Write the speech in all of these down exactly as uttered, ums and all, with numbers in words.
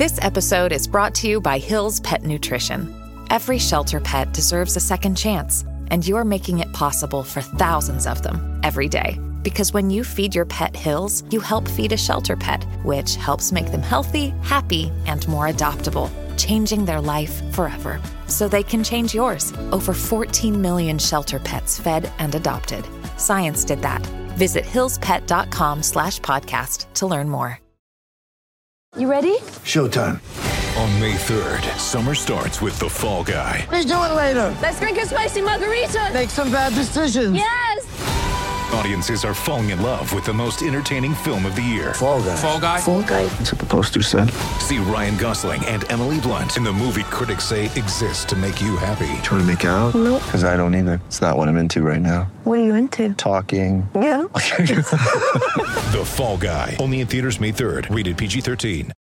This episode is brought to you by Hill's Pet Nutrition. Every shelter pet deserves a second chance, and you're making it possible for thousands of them every day. Because when you feed your pet Hill's, you help feed a shelter pet, which helps make them healthy, happy, and more adoptable, changing their life forever. So they can change yours. Over fourteen million shelter pets fed and adopted. Science did that. Visit hillspet.com slash podcast to learn more. You ready? Showtime. On May third, summer starts with The Fall Guy. Let's do it later. Let's drink a spicy margarita. Make some bad decisions. Yes! Audiences are falling in love with the most entertaining film of the year. Fall Guy. Fall Guy? Fall Guy. That's what the poster said. See Ryan Gosling and Emily Blunt in the movie critics say exists to make you happy. Trying to make it out? Nope. Because I don't either. It's not what I'm into right now. What are you into? Talking. Yeah. The Fall Guy. Only in theaters May third. Rated P G thirteen.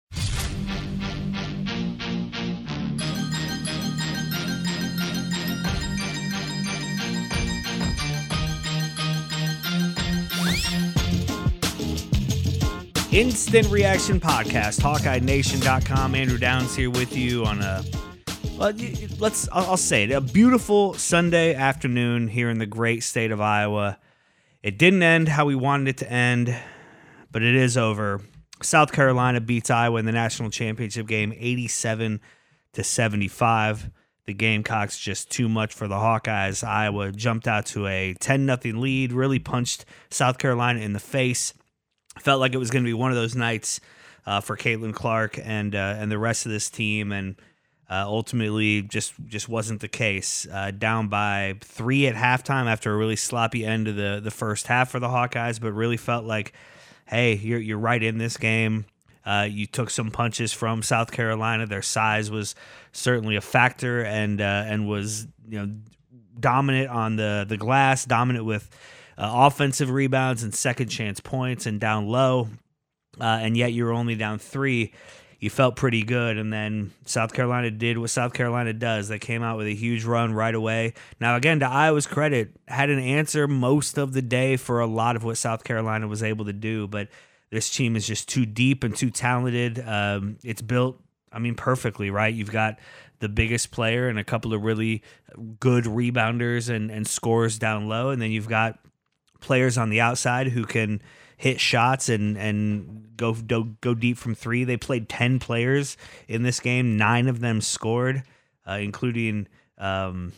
Instant Reaction Podcast, Hawkeye Nation dot com. Andrew Downs here with you on a, well, let's, I'll say it, a beautiful Sunday afternoon here in the great state of Iowa. It didn't end how we wanted it to end, but it is over. South Carolina beats Iowa in the national championship game, eighty-seven to seventy-five. The Gamecocks just too much for the Hawkeyes. Iowa jumped out to a ten nothing lead, really punched South Carolina in the face. Felt like it was going to be one of those nights uh, for Caitlin Clark and uh, and the rest of this team, and uh, ultimately just just wasn't the case. Uh, down by three at halftime after a really sloppy end of the, the first half for the Hawkeyes, but really felt like, hey, you're you're right in this game. Uh, you took some punches from South Carolina. Their size was certainly a factor, and uh, and was you know dominant on the the glass, dominant with Uh, offensive rebounds and second chance points and down low, uh, and yet you were only down three. You felt pretty good, and then South Carolina did what South Carolina does. They came out with a huge run right away. Now, again, to Iowa's credit, had an answer most of the day for a lot of what South Carolina was able to do, but this team is just too deep and too talented. Um, it's built, I mean, perfectly, right? You've got the biggest player and a couple of really good rebounders and, and scorers down low, and then you've got players on the outside who can hit shots and and go, go go deep from three. They played ten players in this game. Nine of them scored, uh, including um,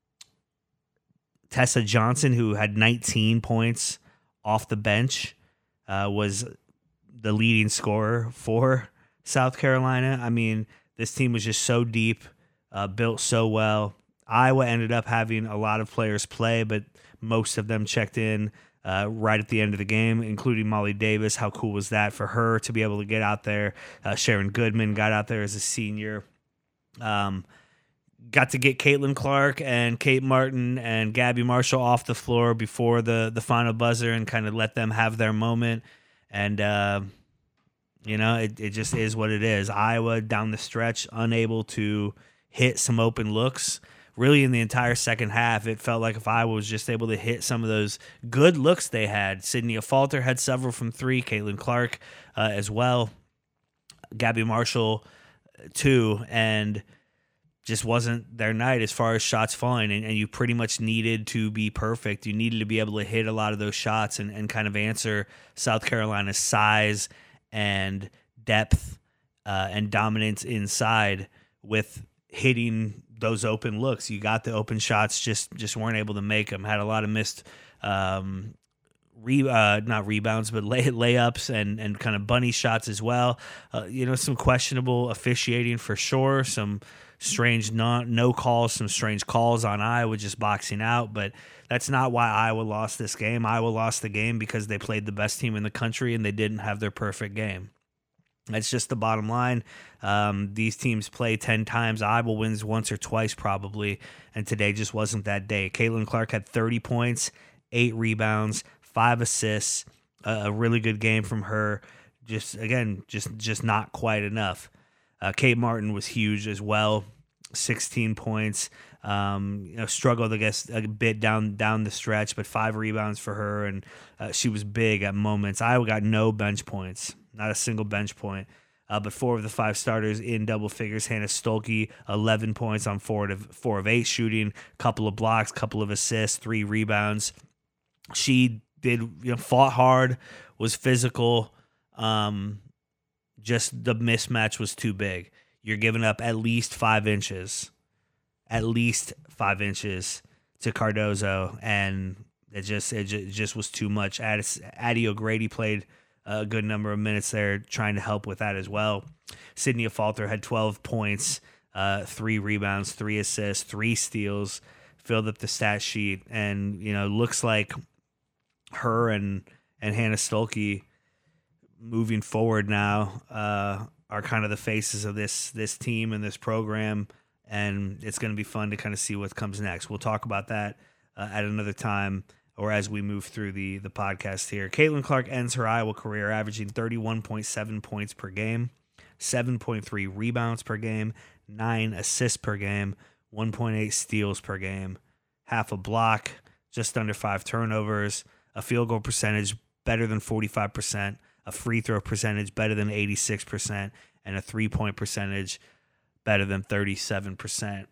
Tessa Johnson, who had nineteen points off the bench, uh, was the leading scorer for South Carolina. I mean, this team was just so deep, uh, built so well. Iowa ended up having a lot of players play, but most of them checked in uh, right at the end of the game, including Molly Davis. How cool was that for her to be able to get out there? Uh, Sharon Goodman got out there as a senior. Um, got to get Caitlin Clark and Kate Martin and Gabby Marshall off the floor before the, the final buzzer and kind of let them have their moment. And, uh, you know, it, it just is what it is. Iowa down the stretch, unable to hit some open looks. Really, in the entire second half, it felt like if Iowa was just able to hit some of those good looks they had. Sydney Falter had several from three, Caitlin Clark uh, as well, Gabby Marshall too, and just wasn't their night as far as shots falling, and, and you pretty much needed to be perfect. You needed to be able to hit a lot of those shots and, and kind of answer South Carolina's size and depth uh, and dominance inside with hitting those open looks. You got the open shots, just just weren't able to make them. Had a lot of missed um, re uh, not rebounds, but lay layups and and kind of bunny shots as well. Uh, you know, some questionable officiating for sure. Some strange no no calls, some strange calls on Iowa just boxing out. But that's not why Iowa lost this game. Iowa lost the game because they played the best team in the country and they didn't have their perfect game. That's just the bottom line. Um, these teams play ten times. Iowa wins once or twice probably, and today just wasn't that day. Caitlin Clark had thirty points, eight rebounds, five assists, uh, a really good game from her. Just, again, just just not quite enough. Uh, Kate Martin was huge as well, sixteen points. Um, you know, struggled, I guess, a bit down down the stretch, but five rebounds for her, and uh, she was big at moments. Iowa got no bench points. Not a single bench point. Uh, but four of the five starters in double figures. Hannah Stolke, eleven points on four of, four of eight shooting, couple of blocks, couple of assists, three rebounds. She did, you know, fought hard, was physical. Um, just the mismatch was too big. You're giving up at least five inches, at least five inches to Cardozo, and it just it just, it just was too much. Addie O'Grady played a good number of minutes there, trying to help with that as well. Sydney Afalter had twelve points, uh, three rebounds, three assists, three steals, filled up the stat sheet, and you know looks like her and and Hannah Stolke moving forward now uh, are kind of the faces of this this team and this program, and it's going to be fun to kind of see what comes next. We'll talk about that uh, at another time, or as we move through the the podcast here. Caitlin Clark ends her Iowa career averaging thirty-one point seven points per game, seven point three rebounds per game, nine assists per game, one point eight steals per game, half a block, just under five turnovers, a field goal percentage better than forty-five percent, a free throw percentage better than eighty-six percent, and a three-point percentage better than thirty-seven percent.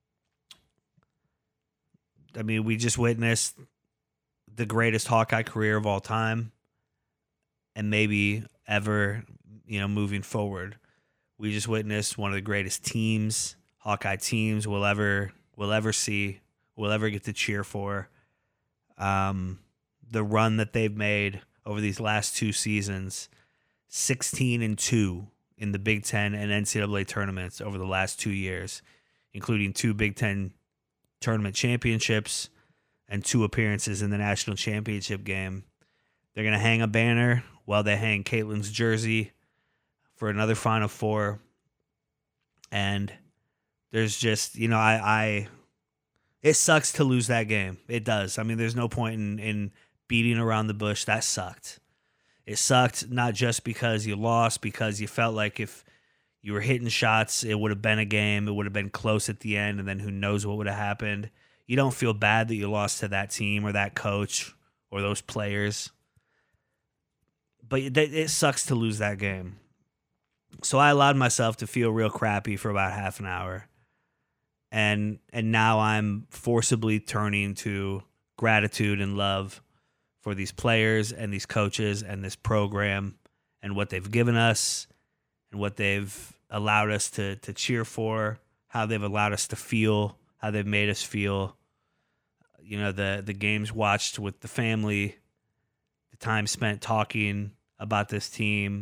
I mean, we just witnessed the greatest Hawkeye career of all time, and maybe ever, you know, moving forward. We just witnessed one of the greatest teams, Hawkeye teams, we'll ever we'll ever see, we'll ever get to cheer for. Um, the run that they've made over these last two seasons, sixteen and two in the Big Ten and N C double A tournaments over the last two years, including two Big Ten tournament championships and two appearances in the national championship game. They're going to hang a banner while they hang Caitlin's jersey for another Final Four. And there's just, you know, I, I it sucks to lose that game. It does. I mean, there's no point in, in beating around the bush. That sucked. It sucked not just because you lost, because you felt like if you were hitting shots, it would have been a game. It would have been close at the end, and then who knows what would have happened. You don't feel bad that you lost to that team or that coach or those players. But it, it sucks to lose that game. So I allowed myself to feel real crappy for about half an hour. And and now I'm forcibly turning to gratitude and love for these players and these coaches and this program and what they've given us and what they've allowed us to to cheer for, how they've allowed us to feel, how they've made us feel. You know, the the games watched with the family, the time spent talking about this team.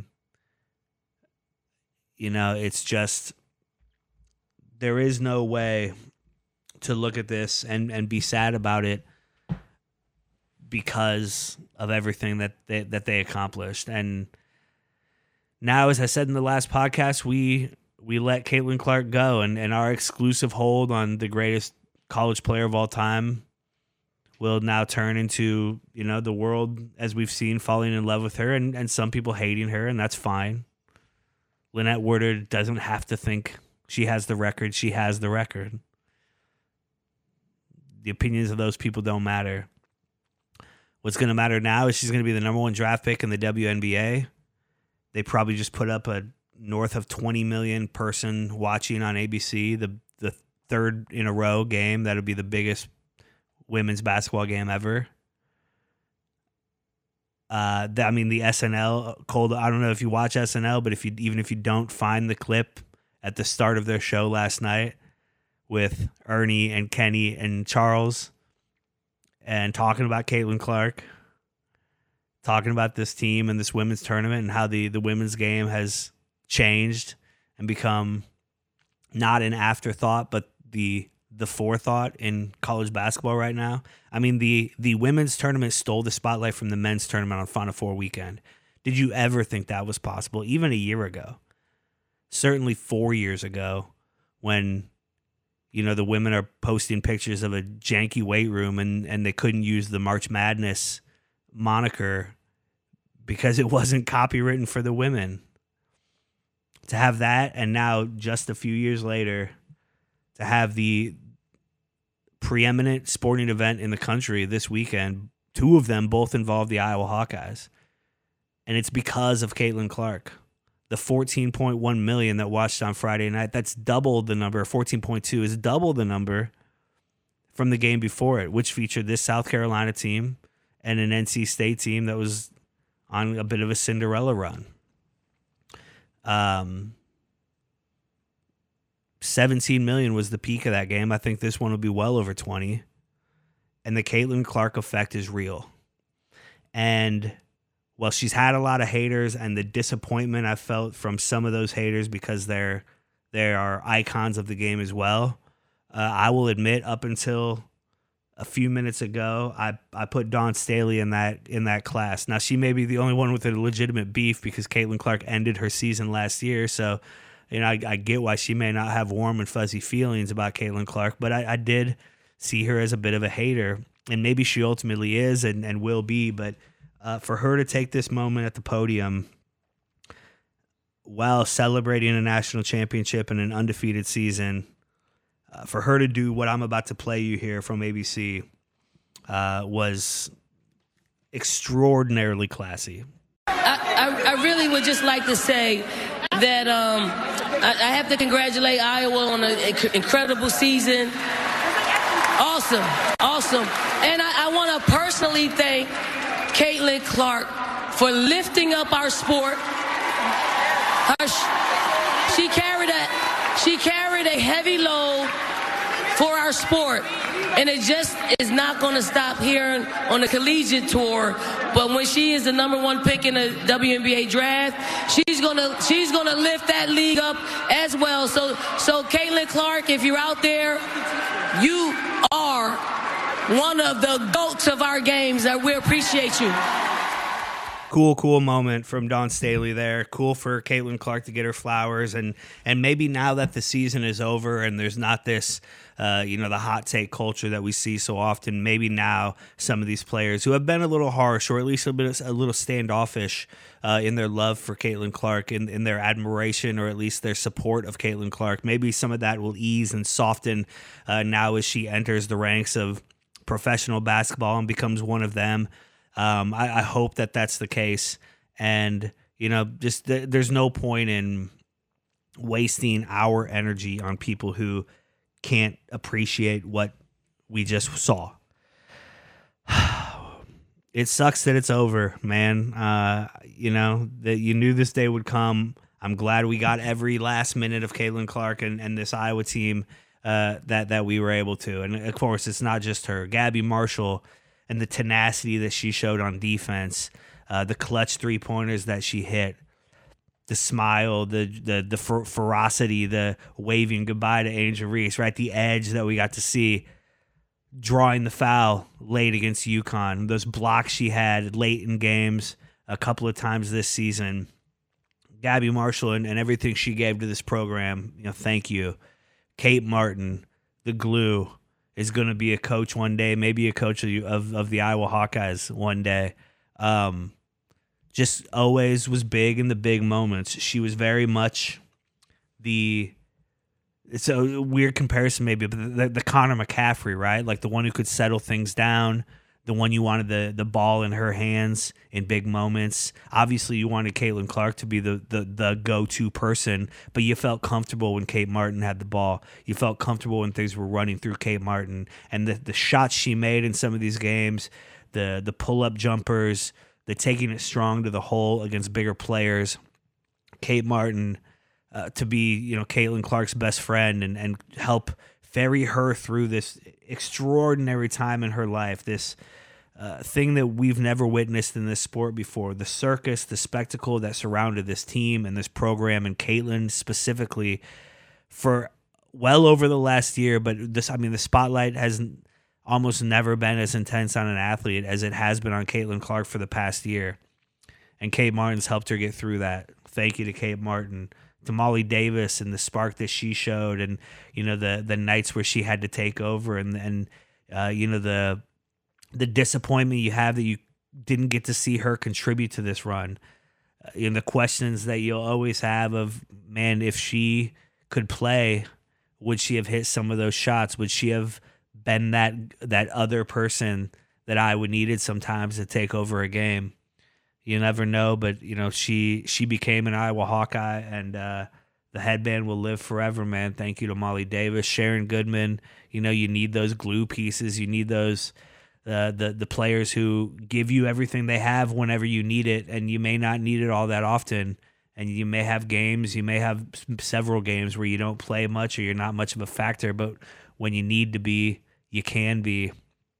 You know, it's just, there is no way to look at this and, and be sad about it because of everything that they, that they accomplished. And now, as I said in the last podcast, we we let Caitlin Clark go, and, and our exclusive hold on the greatest college player of all time will now turn into, you know, the world, as we've seen, falling in love with her, and, and some people hating her, and that's fine. Lynette Woodard doesn't have to think she has the record. She has the record. The opinions of those people don't matter. What's going to matter now is she's going to be the number one draft pick in the W N B A. They probably just put up a north of twenty million person watching on A B C, the the third in a row game. That'll be the biggest women's basketball game ever. Uh, I mean, the S N L, Cole, I don't know if you watch S N L, but if you even if you don't find the clip at the start of their show last night with Ernie and Kenny and Charles and talking about Caitlin Clark, talking about this team and this women's tournament and how the, the women's game has changed and become not an afterthought, but the the forethought in college basketball right now. I mean, the the women's tournament stole the spotlight from the men's tournament on Final Four weekend. Did you ever think that was possible? Even a year ago. Certainly four years ago, when, you know, the women are posting pictures of a janky weight room and, and they couldn't use the March Madness moniker because it wasn't copywritten for the women. To have that, and now just a few years later, to have the preeminent sporting event in the country this weekend, two of them both involve the Iowa Hawkeyes. And it's because of Caitlin Clark. the fourteen point one million that watched on Friday night. That's double the number. fourteen point two is double the number from the game before it, which featured this South Carolina team and an N C State team that was on a bit of a Cinderella run. Um, seventeen million was the peak of that game. I think this one will be well over twenty. And the Caitlin Clark effect is real. And well, she's had a lot of haters, and the disappointment I felt from some of those haters because they're they are icons of the game as well. Uh, I will admit, up until a few minutes ago, I, I put Dawn Staley in that in that class. Now, she may be the only one with a legitimate beef because Caitlin Clark ended her season last year, so you know I, I get why she may not have warm and fuzzy feelings about Caitlin Clark, but I, I did see her as a bit of a hater, and maybe she ultimately is and, and will be, but Uh, for her to take this moment at the podium while celebrating a national championship and an undefeated season, uh, for her to do what I'm about to play you here from A B C uh, was extraordinarily classy. I, I, I really would just like to say that um, I, I have to congratulate Iowa on an incredible season. Awesome, awesome. And I, I want to personally thank Caitlin Clark for lifting up our sport. Her, she carried a she carried a heavy load for our sport, and it just is not going to stop here on the collegiate tour. But when she is the number one pick in the W N B A draft, she's gonna she's gonna lift that league up as well. So so Caitlin Clark, if you're out there, you are one of the GOATs of our games, that we appreciate you. Cool, cool moment from Dawn Staley there. Cool for Caitlin Clark to get her flowers. And and maybe now that the season is over and there's not this, uh, you know, the hot take culture that we see so often, maybe now some of these players who have been a little harsh or at least a bit a little standoffish uh, in their love for Caitlin Clark, in, in their admiration or at least their support of Caitlin Clark, maybe some of that will ease and soften uh, now as she enters the ranks of professional basketball and becomes one of them. Um, I, I hope that that's the case. And, you know, just th- there's no point in wasting our energy on people who can't appreciate what we just saw. It sucks that it's over, man. Uh, you know, that you knew this day would come. I'm glad we got every last minute of Caitlin Clark and, and this Iowa team Uh, that that we were able to. And of course, it's not just her. Gabby Marshall and the tenacity that she showed on defense, uh, the clutch three pointers that she hit, the smile, the the the fer- ferocity, the waving goodbye to Angel Reese, right? The edge that we got to see, drawing the foul late against UConn, those blocks she had late in games a couple of times this season. Gabby Marshall and, and everything she gave to this program, you know, thank you. Kate Martin, the glue, is going to be a coach one day, maybe a coach of, of, of the Iowa Hawkeyes one day. Um, just always was big in the big moments. She was very much the, it's a weird comparison maybe, but the, the Connor McCaffrey, right? Like the one who could settle things down, the one you wanted the, the ball in her hands in big moments. Obviously, you wanted Caitlin Clark to be the, the, the go-to person, but you felt comfortable when Kate Martin had the ball. You felt comfortable when things were running through Kate Martin. And the, the shots she made in some of these games, the the pull-up jumpers, the taking it strong to the hole against bigger players, Kate Martin uh, to be, you know, Caitlin Clark's best friend and, and help ferry her through this extraordinary time in her life, this Uh, thing that we've never witnessed in this sport before, the circus, the spectacle that surrounded this team and this program and Caitlin specifically for well over the last year. But this, I mean, the spotlight has almost never been as intense on an athlete as it has been on Caitlin Clark for the past year. And Kate Martin's helped her get through that. Thank you to Kate Martin, to Molly Davis and the spark that she showed, and, you know, the, the nights where she had to take over and, and, uh, you know, the, the disappointment you have that you didn't get to see her contribute to this run. Uh, you know, the questions that you'll always have of, man, if she could play, would she have hit some of those shots? Would she have been that that other person that I would needed sometimes to take over a game? you never know. But, you know, she she became an Iowa Hawkeye, and uh, the headband will live forever, man. Thank you to Molly Davis. Sharon Goodman, you know, you need those glue pieces. You need those uh, the, the players who give you everything they have whenever you need it, and you may not need it all that often. And you may have games, you may have several games where you don't play much or you're not much of a factor, but when you need to be, you can be.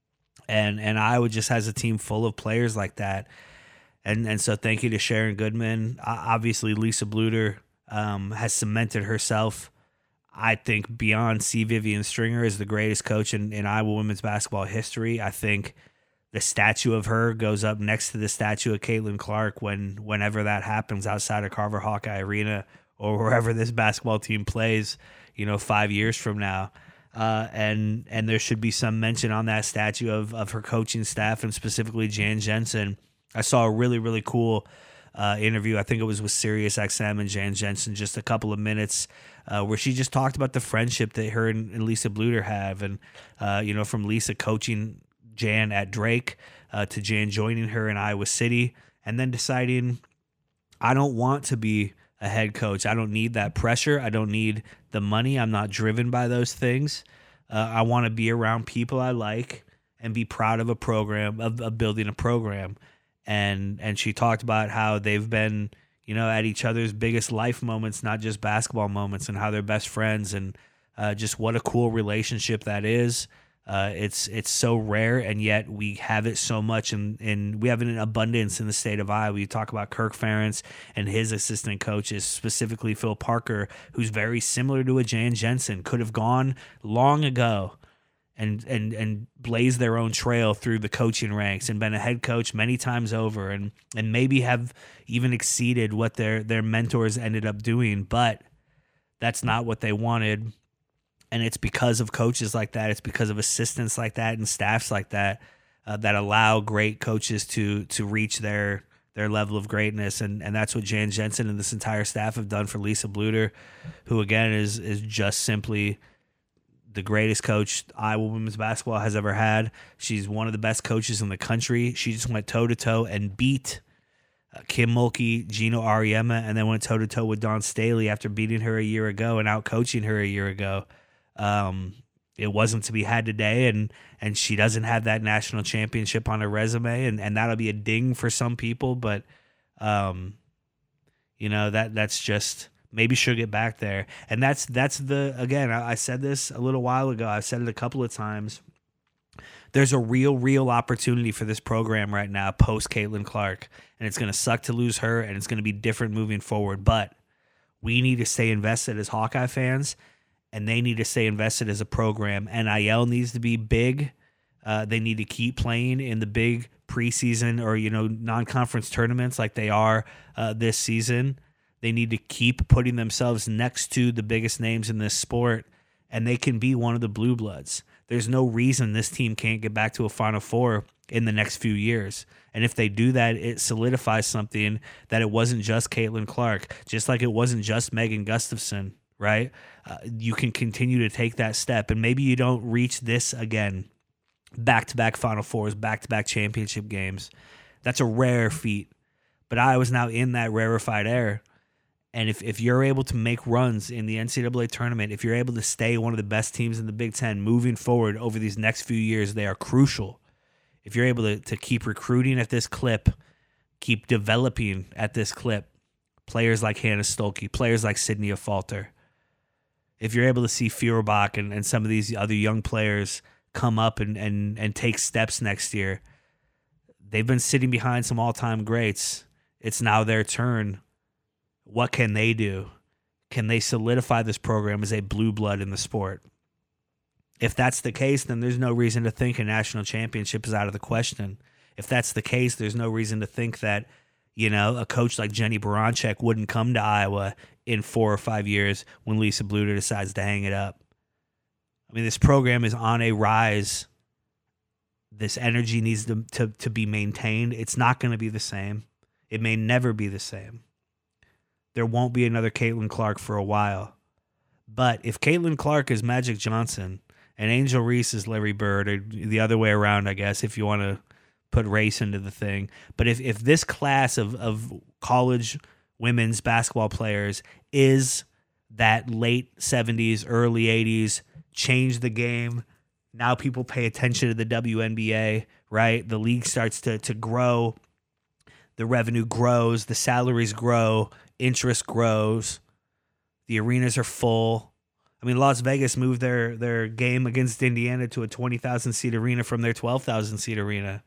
And and Iowa just has a team full of players like that. And and so thank you to Sharon Goodman. Uh, obviously, Lisa Bluder um, has cemented herself, I think, beyond C. Vivian Stringer as the greatest coach in, in Iowa women's basketball history. I think the statue of her goes up next to the statue of Caitlin Clark when whenever that happens outside of Carver Hawkeye Arena or wherever this basketball team plays, you know, five years from now. Uh, and and there should be some mention on that statue of, of her coaching staff and specifically Jan Jensen. I saw a really, really cool uh, interview. I think it was with SiriusXM and Jan Jensen, just a couple of minutes uh, where she just talked about the friendship that her and, and Lisa Bluder have. And, uh, you know, from Lisa coaching Jan at Drake uh, to Jan joining her in Iowa City and then deciding, I don't want to be a head coach. I don't need that pressure. I don't need the money. I'm not driven by those things. Uh, I want to be around people I like and be proud of a program, of, of building a program. And and she talked about how they've been, you know, at each other's biggest life moments, not just basketball moments, and how they're best friends, and uh, just what a cool relationship that is. Uh, it's it's so rare, and yet we have it so much, and, and we have it in abundance in the state of Iowa. You talk about Kirk Ferentz and his assistant coaches, specifically Phil Parker, who's very similar to a Jan Jensen, could have gone long ago and and and blazed their own trail through the coaching ranks and been a head coach many times over, and and maybe have even exceeded what their their mentors ended up doing, but that's not what they wanted. And it's because of coaches like that. It's because of assistants like that and staffs like that uh, that allow great coaches to to reach their their level of greatness. And and that's what Jan Jensen and this entire staff have done for Lisa Bluder, who, again, is is just simply the greatest coach Iowa women's basketball has ever had. She's one of the best coaches in the country. She just went toe-to-toe and beat uh, Kim Mulkey, Gino Auriemma, and then went toe-to-toe with Dawn Staley after beating her a year ago and out-coaching her a year ago. Um, it wasn't to be had today, and and she doesn't have that national championship on her resume, and, and that'll be a ding for some people, but um, you know, that that's just, maybe she'll get back there. And that's that's the, again, I, I said this a little while ago, I've said it a couple of times. There's a real, real opportunity for this program right now post Caitlin Clark, and it's going to suck to lose her, and it's going to be different moving forward, but we need to stay invested as Hawkeye fans, and they need to stay invested as a program. N I L needs to be big. Uh, they need to keep playing in the big preseason or, you know, non-conference tournaments like they are uh, this season. They need to keep putting themselves next to the biggest names in this sport, and they can be one of the blue bloods. There's no reason this team can't get back to a Final Four in the next few years. And if they do that, it solidifies something that it wasn't just Caitlin Clark, just like it wasn't just Megan Gustafson. Right? Uh, you can continue to take that step, and maybe you don't reach this again, back-to-back Final Fours, back-to-back championship games. That's a rare feat, but I was now in that rarefied air, and if, if you're able to make runs in the N C double A tournament, if you're able to stay one of the best teams in the Big Ten moving forward over these next few years, they are crucial. If you're able to, to keep recruiting at this clip, keep developing at this clip, players like Hannah Stolke, players like Sydney Falter, if you're able to see Feuerbach and, and some of these other young players come up and, and, and take steps next year, they've been sitting behind some all-time greats. It's now their turn. What can they do? Can they solidify this program as a blue blood in the sport? If that's the case, then there's no reason to think a national championship is out of the question. If that's the case, there's no reason to think that, you know, a coach like Jenny Baranczyk wouldn't come to Iowa in four or five years when Lisa Bluder decides to hang it up. I mean, this program is on a rise. This energy needs to, to, to be maintained. It's not going to be the same. It may never be the same. There won't be another Caitlin Clark for a while. But if Caitlin Clark is Magic Johnson and Angel Reese is Larry Bird, or the other way around, I guess, if you want to put race into the thing. But if, if this class of, of college women's basketball players is that late seventies, early eighties, change the game, now people pay attention to the W N B A, right? The league starts to, to grow. The revenue grows. The salaries grow. Interest grows. The arenas are full. I mean, Las Vegas moved their, their game against Indiana to a twenty thousand seat arena from their twelve thousand seat arena.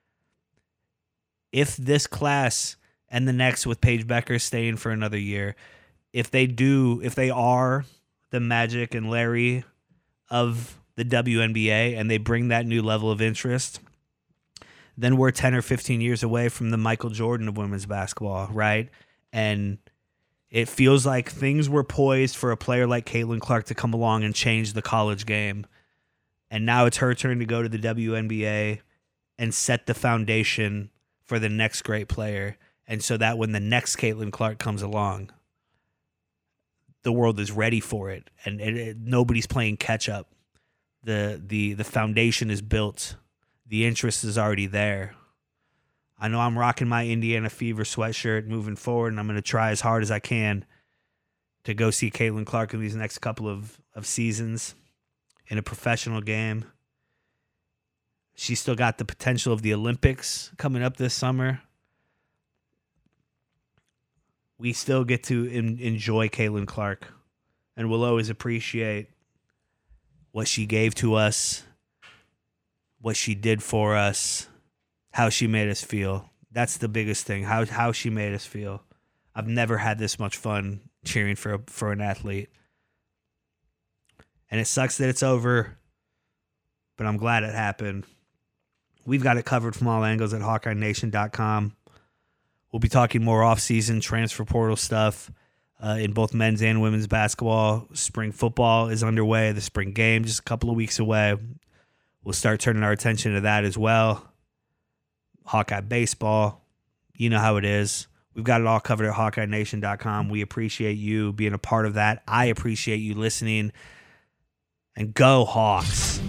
If this class and the next with Paige Becker staying for another year, if they do, if they are the Magic and Larry of the W N B A and they bring that new level of interest, then we're ten or fifteen years away from the Michael Jordan of women's basketball, right? And it feels like things were poised for a player like Caitlin Clark to come along and change the college game. And now it's her turn to go to the W N B A and set the foundation for the next great player. And so that when the next Caitlin Clark comes along, the world is ready for it. And it, it, nobody's playing catch up. The, the, the foundation is built. The interest is already there. I know I'm rocking my Indiana Fever sweatshirt moving forward, and I'm going to try as hard as I can to go see Caitlin Clark in these next couple of, of seasons in a professional game. She's still got the potential of the Olympics coming up this summer. We still get to in, enjoy Caitlin Clark, and we'll always appreciate what she gave to us, what she did for us, how she made us feel. That's the biggest thing, how how she made us feel. I've never had this much fun cheering for a, for an athlete. And it sucks that it's over, but I'm glad it happened. We've got it covered from all angles at Hawkeye Nation dot com. We'll be talking more off-season transfer portal stuff uh, in both men's and women's basketball. Spring football is underway. The spring game just a couple of weeks away. We'll start turning our attention to that as well. Hawkeye baseball, you know how it is. We've got it all covered at Hawkeye Nation dot com. We appreciate you being a part of that. I appreciate you listening. And go Hawks.